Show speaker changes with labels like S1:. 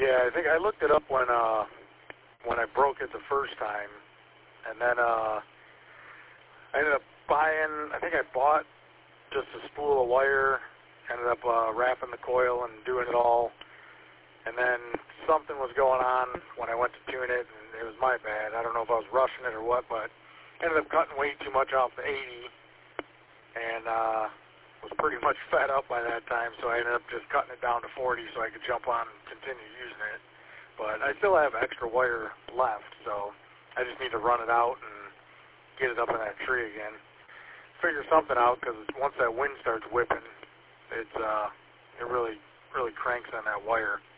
S1: Yeah, I think I looked it up when I broke it the first time, and then I ended up buying. I think I bought just a spool of wire. Ended up wrapping the coil and doing it all. And then something was going on when I went to tune it, and it was my bad. I don't know if I was rushing it or what, but ended up cutting way too much off the 80, and was pretty much fed up by that time, so I ended up just cutting it down to 40 so I could jump on and continue using it. But I still have extra wire left, so I just need to run it out and get it up in that tree again. Figure something out, because once that wind starts whipping, it really cranks on that wire.